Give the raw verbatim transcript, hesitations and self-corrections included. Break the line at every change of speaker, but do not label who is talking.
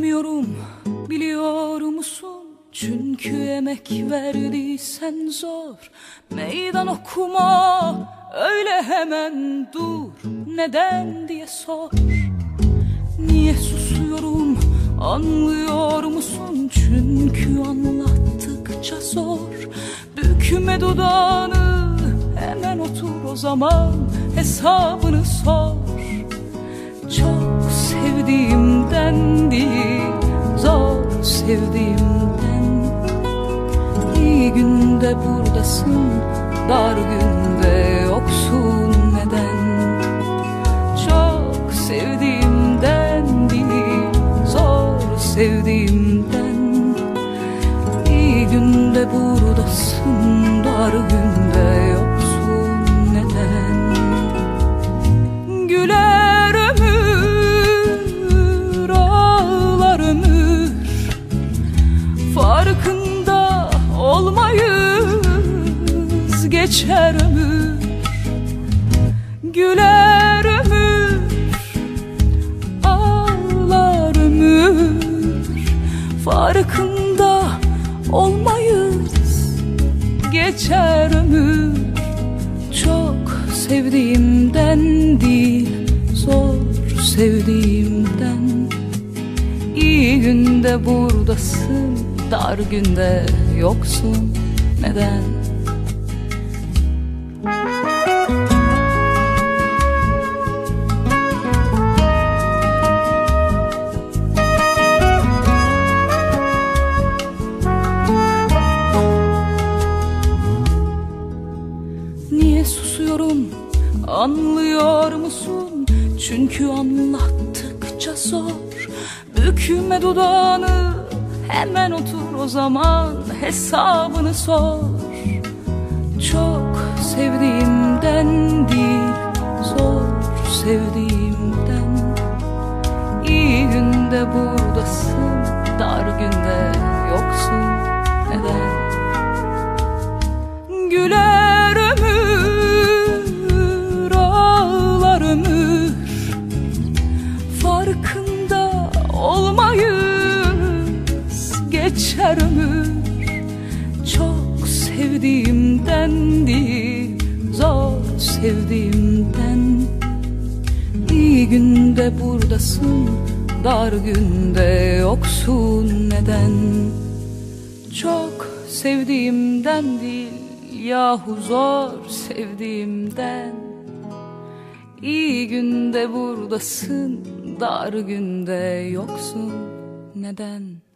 Bilmiyorum, biliyor musun? Çünkü emek verdiysen zor. Meydan okuma, öyle hemen dur. Neden diye sor. Niye susuyorum, anlıyor musun? Çünkü anlattıkça zor. Bükme dudağını, hemen otur o zaman, hesabını sor. Çok sevdiğimden değil, zor sevdiğimden. İyi günde buradasın, dar günde yoksun, neden? Çok sevdiğimden değil, zor sevdiğimden. İyi günde buradasın, dar günde yoksun, neden? Güler ömür, ağlar ömür, farkında olmayız, geçer ömür. Güler ömür, ağlar ömür, farkında olmayız, geçer ömür. Çok sevdiğimden değil, zor sevdiğimden. İyi günde buradasın, dar günde yoksun, neden? Niye susuyorum, anlıyor musun? Çünkü anlattıkça zor. Bükme dudağını, hemen otur o zaman, hesabını sor. Çok sevdiğimden değil, zor sevdiğimden. İyi günde buradasın, dar günde yoksun, neden? Güler ömür, ağlar ömür, farkında olmayız, geçer ömür. Çok sevdiğimden değil, zor sevdiğimden. İyi günde buradasın, dar günde yoksun, neden? Çok sevdiğimden değil, yahu zor sevdiğimden. İyi günde buradasın, dar günde yoksun, neden?